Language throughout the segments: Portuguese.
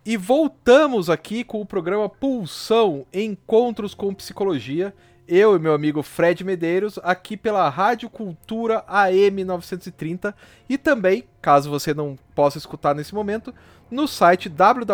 E voltamos aqui com o programa Pulsão Encontros com Psicologia. Eu e meu amigo Fred Medeiros, aqui pela Rádio Cultura AM 930 e também, caso você não possa escutar nesse momento, no site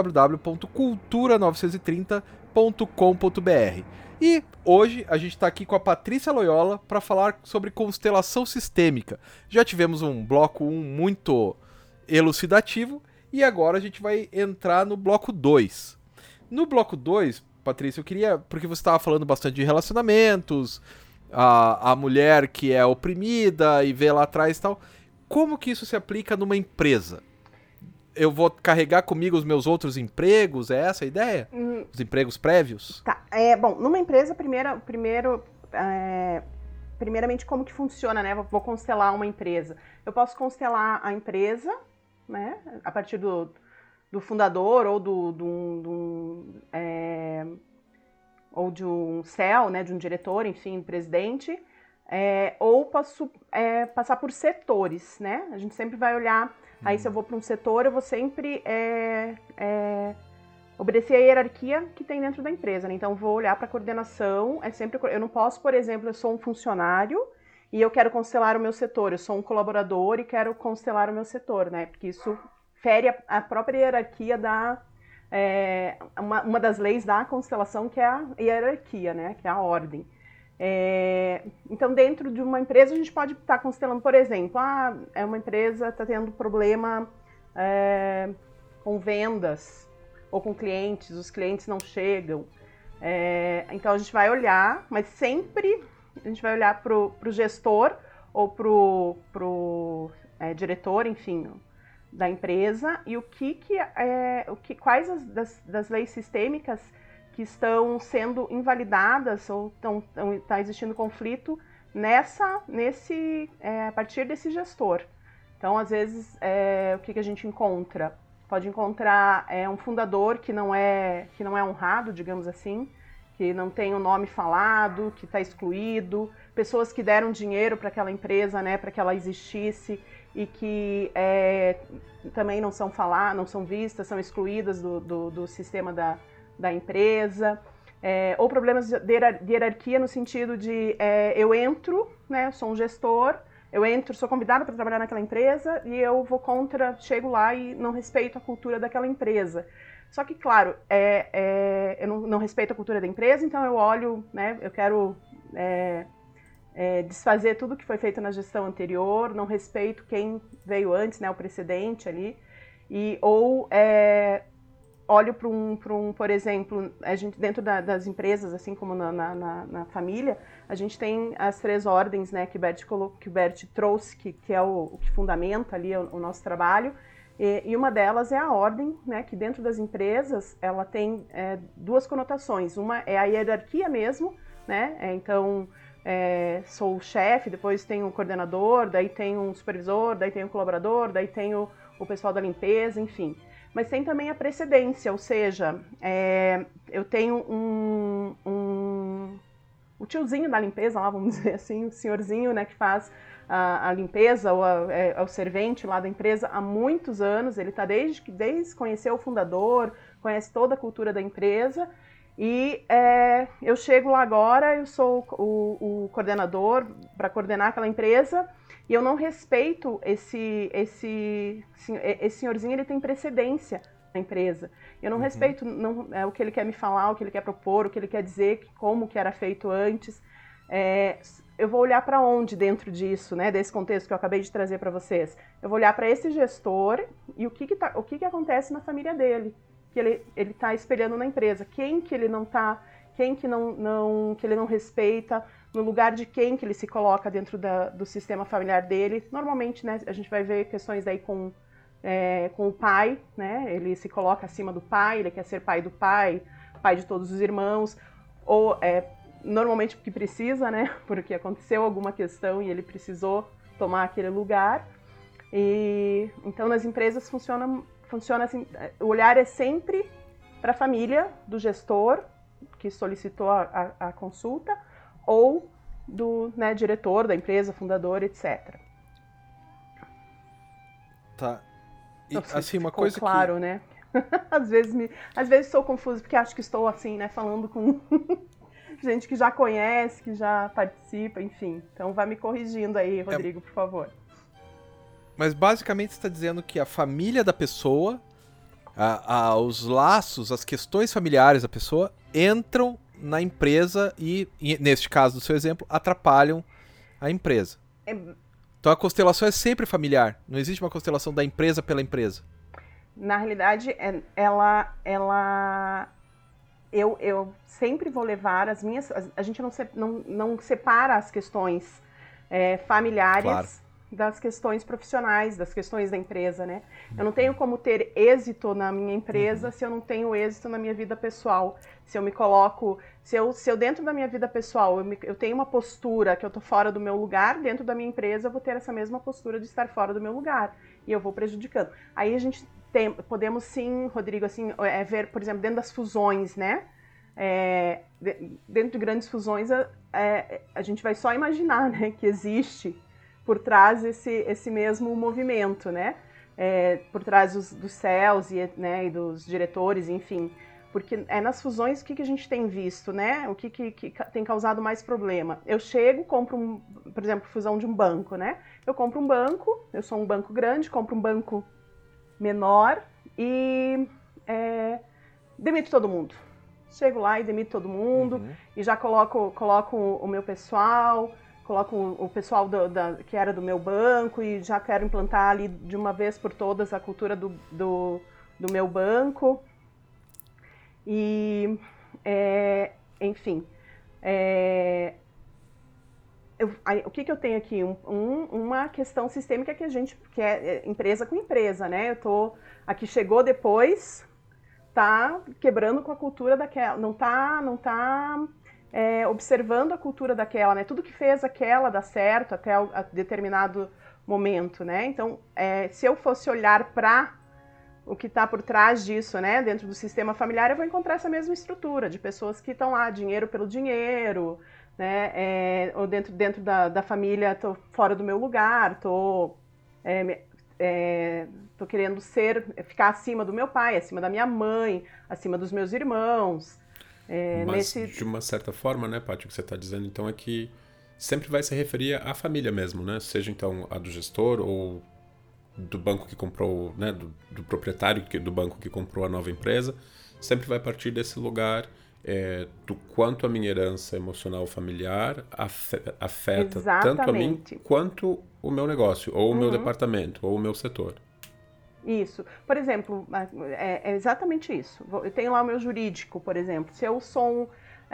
www.cultura930.com.br. E hoje a gente está aqui com a Patrícia Loyola para falar sobre constelação sistêmica. Já tivemos um bloco 1 muito elucidativo e agora a gente vai entrar no bloco 2. No bloco 2, Patrícia, eu queria, porque você estava falando bastante de relacionamentos, a mulher que é oprimida e vê lá atrás e tal, como que isso se aplica numa empresa? Eu vou carregar comigo os meus outros empregos? É essa a ideia? Os empregos prévios? Tá. Bom, numa empresa, primeiramente, como que funciona, né? Vou constelar uma empresa. Eu posso constelar a empresa, né? A partir do fundador ou ou de um CEO, né? De um diretor, enfim, presidente. Ou posso passar por setores, né? A gente sempre vai olhar. Aí, se eu vou para um setor, eu vou sempre obedecer a hierarquia que tem dentro da empresa, né? Então, vou olhar para a coordenação. Eu não posso, por exemplo, eu sou um funcionário e eu quero constelar o meu setor. Eu sou um colaborador e quero constelar o meu setor, né? Porque isso fere a própria hierarquia uma das leis da constelação, que é a hierarquia, né? Que é a ordem. Então, dentro de uma empresa, a gente pode estar constelando, por exemplo, uma empresa está tendo problema com vendas ou com clientes, os clientes não chegam. Então, a gente vai olhar, mas sempre a gente vai olhar para o gestor ou para o diretor, enfim, da empresa, e quais das leis sistêmicas que estão sendo invalidadas ou está existindo conflito a partir desse gestor. Então, às vezes, o que a gente encontra? Pode encontrar um fundador que não é honrado, digamos assim, que não tem o nome falado, que está excluído, pessoas que deram dinheiro para aquela empresa, né, para que ela existisse e que também não são vistas, são excluídas do sistema da empresa, ou problemas de hierarquia no sentido de eu entro, né, sou um gestor, sou convidado para trabalhar naquela empresa e eu chego lá e não respeito a cultura daquela empresa. Só que, claro, eu não respeito a cultura da empresa, então eu olho, né, eu quero desfazer tudo que foi feito na gestão anterior, não respeito quem veio antes, né, o precedente ali, olho por exemplo, a gente dentro das empresas, assim como na família, a gente tem as 3 ordens, né, que o Bert trouxe, que é o que fundamenta ali o nosso trabalho, e uma delas é a ordem, né, que dentro das empresas ela tem 2 conotações. Uma é a hierarquia mesmo, né, então sou o chefe, depois tem o coordenador, daí tem um supervisor, daí tem o colaborador, daí tem o pessoal da limpeza, enfim. Mas tem também a precedência, ou seja, eu tenho o tiozinho da limpeza, lá, vamos dizer assim, o senhorzinho, né, que faz a limpeza, ou o servente lá da empresa há muitos anos, ele está desde conhecer o fundador, conhece toda a cultura da empresa, e eu chego lá agora, eu sou o coordenador para coordenar aquela empresa, e eu não respeito esse senhorzinho, ele tem precedência na empresa. Eu não respeito o que ele quer me falar, o que ele quer propor, o que ele quer dizer, como que era feito antes. Eu vou olhar para onde dentro disso, né, desse contexto que eu acabei de trazer para vocês? Eu vou olhar para esse gestor e o que acontece na família dele, que ele está espelhando na empresa. Quem que ele não está, quem que que ele não respeita, no lugar de quem que ele se coloca dentro do sistema familiar dele. Normalmente, né, a gente vai ver questões aí com o pai, né, ele se coloca acima do pai, ele quer ser pai do pai, pai de todos os irmãos, ou normalmente porque precisa, né, porque aconteceu alguma questão e ele precisou tomar aquele lugar. E então nas empresas funciona assim, o olhar é sempre para a família do gestor que solicitou a consulta, ou do, né, diretor da empresa, fundador, etc. Tá. E, Não sei assim, se uma ficou coisa claro, que... né? Às vezes sou confusa, porque acho que estou assim, né, falando com gente que já conhece, que já participa, enfim. Então vai me corrigindo aí, Rodrigo, por favor. Mas basicamente você está dizendo que a família da pessoa, os laços, as questões familiares da pessoa entram na empresa e, neste caso do seu exemplo, atrapalham a empresa. Então a constelação é sempre familiar, não existe uma constelação da empresa pela empresa. Na realidade, eu sempre vou levar as minhas... A gente não separa as questões familiares, claro, das questões profissionais, das questões da empresa, né? Eu não tenho como ter êxito na minha empresa se eu não tenho êxito na minha vida pessoal. Se eu me coloco... Se eu dentro da minha vida pessoal, eu tenho uma postura que eu tô fora do meu lugar, dentro da minha empresa eu vou ter essa mesma postura de estar fora do meu lugar. E eu vou prejudicando. Aí a gente podemos sim, Rodrigo, assim, ver, por exemplo, dentro das fusões, né? Dentro de grandes fusões, a gente vai só imaginar, né, que existe por trás esse mesmo movimento, né? Por trás dos céus e dos diretores, enfim. Porque nas fusões, o que a gente tem visto, né? O que tem causado mais problema? Eu chego, compro, por exemplo, fusão de um banco, né? Eu compro um banco, eu sou um banco grande, compro um banco menor e demito todo mundo. Chego lá e demito todo mundo e já coloco o meu pessoal, coloco o pessoal que era do meu banco e já quero implantar ali de uma vez por todas a cultura do meu banco. E, enfim, o que eu tenho aqui? Uma questão sistêmica que é empresa com empresa, né? Aqui chegou depois, tá quebrando com a cultura daquela, não tá observando a cultura daquela, né? Tudo que fez aquela dar certo até a determinado momento, né? Então, se eu fosse olhar para o que está por trás disso, né? Dentro do sistema familiar, eu vou encontrar essa mesma estrutura de pessoas que estão lá, dinheiro pelo dinheiro, né? Ou dentro da família, tô fora do meu lugar, tô querendo ficar acima do meu pai, acima da minha mãe, acima dos meus irmãos. Mas de uma certa forma, né, Paty, o que você está dizendo então é que sempre vai se referir à família mesmo, né? Seja então a do gestor ou do banco que comprou, né, do proprietário do banco que comprou a nova empresa, sempre vai partir desse lugar do quanto a minha herança emocional familiar afeta Exatamente. Tanto a mim quanto o meu negócio, ou o meu departamento, ou o meu setor. Isso. Por exemplo, é exatamente isso. Eu tenho lá o meu jurídico, por exemplo. Se eu sou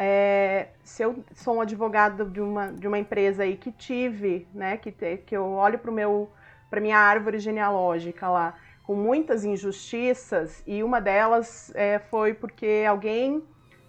um advogado de uma empresa aí que tive, né, que eu olho para minha árvore genealógica lá, com muitas injustiças, e uma delas foi porque alguém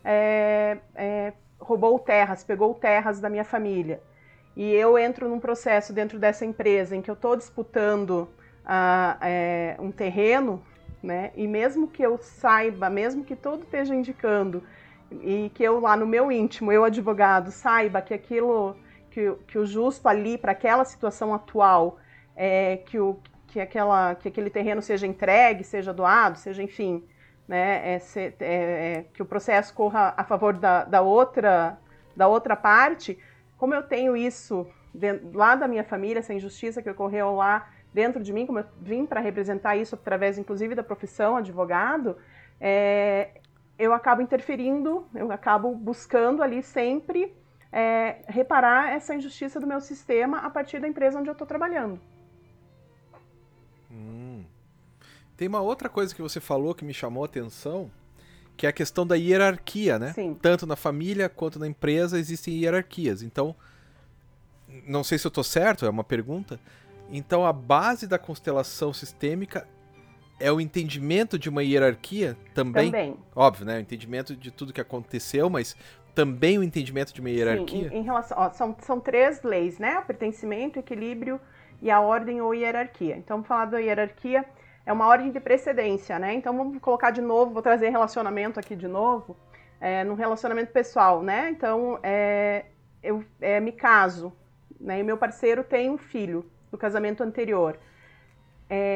roubou terras, pegou terras da minha família. E eu entro num processo dentro dessa empresa em que eu estou disputando um terreno, né? E mesmo que eu saiba, mesmo que tudo esteja indicando, e que eu lá no meu íntimo, eu advogado, saiba que aquilo, que o justo ali para aquela situação atual que aquele terreno seja entregue, seja doado, seja, enfim, né, que o processo corra a favor da outra parte. Como eu tenho isso lá da minha família, essa injustiça que ocorreu lá dentro de mim, como eu vim para representar isso através, inclusive, da profissão advogado, eu acabo interferindo, eu acabo buscando ali sempre reparar essa injustiça do meu sistema a partir da empresa onde eu estou trabalhando. Tem uma outra coisa que você falou que me chamou a atenção, que é a questão da hierarquia, né? Sim. Tanto na família quanto na empresa existem hierarquias. Então, não sei se eu estou certo, é uma pergunta. Então, a base da constelação sistêmica é o entendimento de uma hierarquia também? Também. Óbvio, né? O entendimento de tudo que aconteceu, mas também o entendimento de uma hierarquia? Sim, em relação, são 3 leis, né? O pertencimento, o equilíbrio e a ordem ou hierarquia. Então, vamos falar da hierarquia, é uma ordem de precedência, né? Então, vamos colocar de novo, vou trazer relacionamento aqui de novo, num relacionamento pessoal, né? Então, eu me caso, né? E meu parceiro tem um filho do casamento anterior.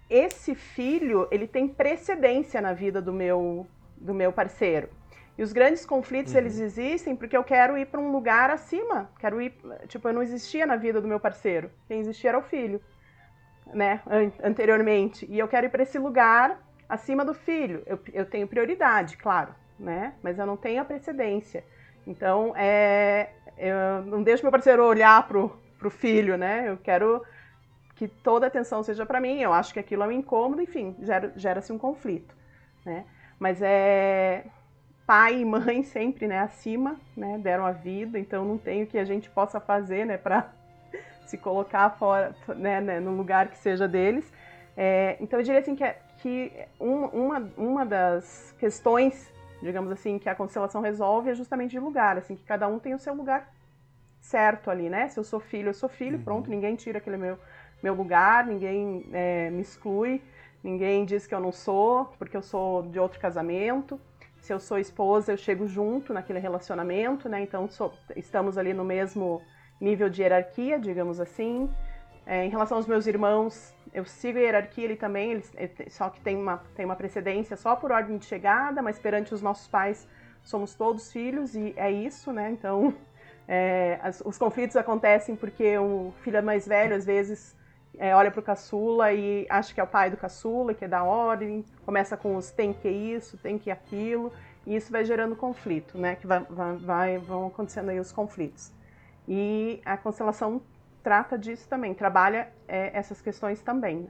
esse filho, ele tem precedência na vida do meu parceiro. E os grandes conflitos, eles existem porque eu quero ir para um lugar acima. Quero ir, tipo, eu não existia na vida do meu parceiro. Quem existia era o filho, né, anteriormente. E eu quero ir para esse lugar acima do filho. Eu tenho prioridade, claro, né, mas eu não tenho a precedência. Então, eu não deixo meu parceiro olhar pro filho, né, eu quero que toda a atenção seja para mim. Eu acho que aquilo é um incômodo, enfim, gera-se um conflito, né. Mas pai e mãe sempre, né, acima, né, deram a vida, então não tem o que a gente possa fazer, né, para se colocar fora, né, no lugar que seja deles. Então eu diria assim que uma das questões, digamos assim, que a constelação resolve é justamente de lugar, assim, que cada um tem o seu lugar certo ali, né? Se eu sou filho, pronto, ninguém tira aquele meu lugar, ninguém me exclui, ninguém diz que eu não sou, porque eu sou de outro casamento. Se eu sou esposa, eu chego junto naquele relacionamento, né? Então estamos ali no mesmo nível de hierarquia, digamos assim. Em relação aos meus irmãos, eu sigo a hierarquia ali também, só que tem uma precedência só por ordem de chegada, mas perante os nossos pais somos todos filhos e é isso, né? Então os conflitos acontecem porque o filho mais velho, às vezes, olha para o caçula e acha que é o pai do caçula, que é da ordem, começa com os tem que isso, tem que aquilo, e isso vai gerando conflito, né? Que vão acontecendo aí os conflitos. E a constelação trata disso também, trabalha essas questões também, né?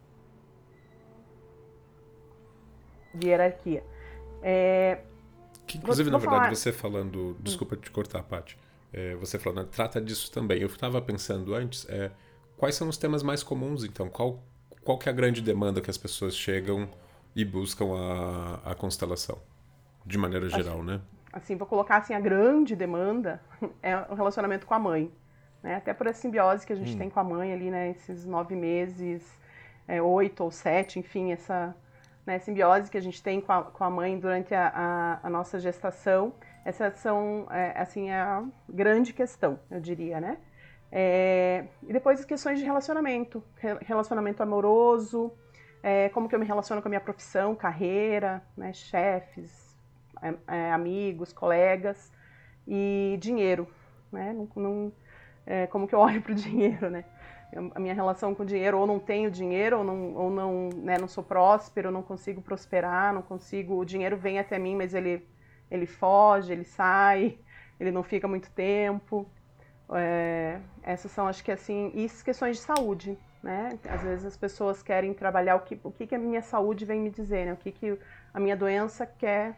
De hierarquia. Que, inclusive, na verdade, você falando... Desculpa te cortar, Paty. Você falando, trata disso também. Eu estava pensando antes, quais são os temas mais comuns, então? Qual que é a grande demanda que as pessoas chegam e buscam a constelação? De maneira geral, né? Assim, vou colocar assim, a grande demanda é o relacionamento com a mãe. Né? Até por essa simbiose que a gente tem com a mãe ali, né? Esses 9 meses, 8 ou 7, enfim, essa, né, simbiose que a gente tem com a mãe durante a nossa gestação. Essas são, assim, a grande questão, eu diria, né? E depois as questões de relacionamento amoroso, como que eu me relaciono com a minha profissão, carreira, né, chefes, amigos, colegas, e dinheiro, né? Como que eu olho para o dinheiro, né? A minha relação com o dinheiro, ou não tenho dinheiro, ou não, né, não sou próspero, não consigo prosperar, o dinheiro vem até mim, mas ele foge, ele sai, ele não fica muito tempo. Essas são, acho que assim, e questões de saúde, né? Às vezes as pessoas querem trabalhar o que a minha saúde vem me dizer, né? O que a minha doença quer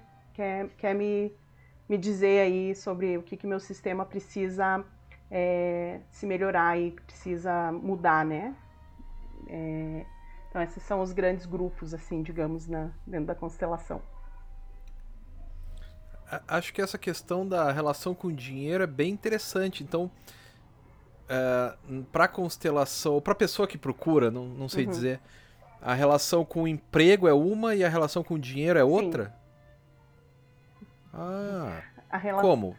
me dizer aí sobre o que meu sistema precisa se melhorar e precisa mudar, né? Então esses são os grandes grupos, assim, digamos, dentro da constelação. Acho que essa questão da relação com o dinheiro é bem interessante. Então, para a constelação, ou para a pessoa que procura, não sei dizer, a relação com o emprego é uma e a relação com o dinheiro é outra? Sim. Como?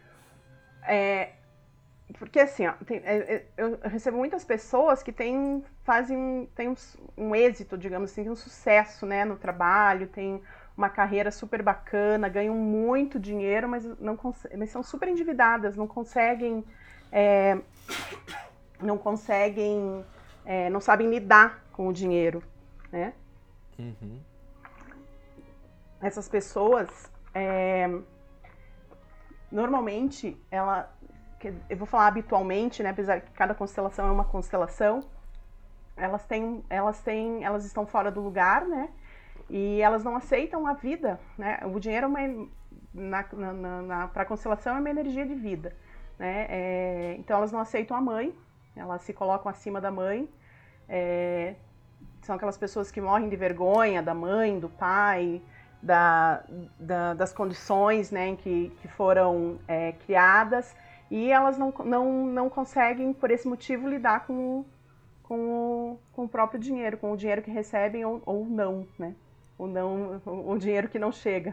Porque assim, ó, eu recebo muitas pessoas que têm um êxito, digamos assim, um sucesso, né, no trabalho, tem uma carreira super bacana, ganham muito dinheiro, mas são super endividadas, não sabem lidar com o dinheiro, né? Essas pessoas, normalmente, eu vou falar habitualmente, né, apesar que cada constelação é uma constelação, elas estão fora do lugar, né? E elas não aceitam a vida, né? O dinheiro para a constelação é uma energia de vida, né? Então elas não aceitam a mãe, elas se colocam acima da mãe. São aquelas pessoas que morrem de vergonha da mãe, do pai, das condições, né, em que foram criadas, e elas não conseguem, por esse motivo, lidar com o próprio dinheiro, com o dinheiro que recebem ou não, né? Ou não, o dinheiro que não chega.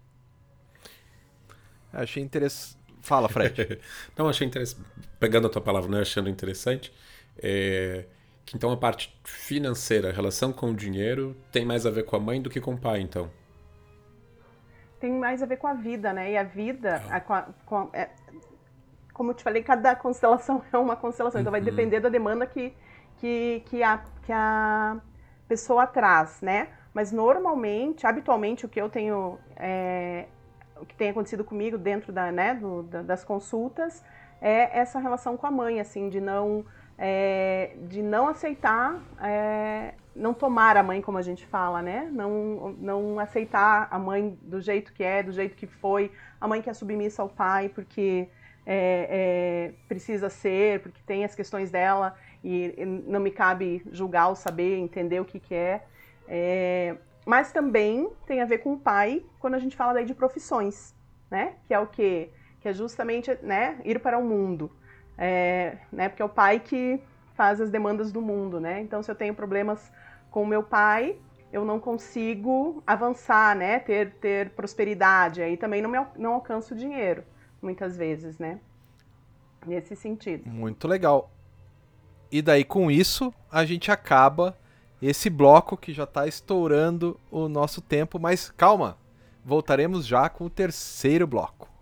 Achei interessante. Fala, Fred. Não, achei interessante. Pegando a tua palavra, né, achando interessante, Então a parte financeira, a relação com o dinheiro, tem mais a ver com a mãe do que com o pai, então? Tem mais a ver com a vida, né? E a vida, como eu te falei, cada constelação é uma constelação. Então vai depender da demanda que a pessoa traz, né? Mas normalmente, habitualmente, o que eu tenho, o que tem acontecido comigo dentro das consultas é essa relação com a mãe, assim, de não aceitar, não tomar a mãe, como a gente fala, né? Não aceitar a mãe do jeito que é, do jeito que foi, a mãe que é submissa ao pai, porque precisa ser, porque tem as questões dela e não me cabe julgar ou saber, entender o que é. Mas também tem a ver com o pai, quando a gente fala daí de profissões, né? Que é o quê? Que é justamente, né, ir para o mundo. Né, porque é o pai que faz as demandas do mundo, né? Então, se eu tenho problemas com o meu pai, eu não consigo avançar, né? Ter prosperidade. Aí também não alcanço o dinheiro, muitas vezes, né? Nesse sentido. Muito legal. E daí, com isso, a gente acaba esse bloco que já está estourando o nosso tempo. Mas calma, voltaremos já com o terceiro bloco.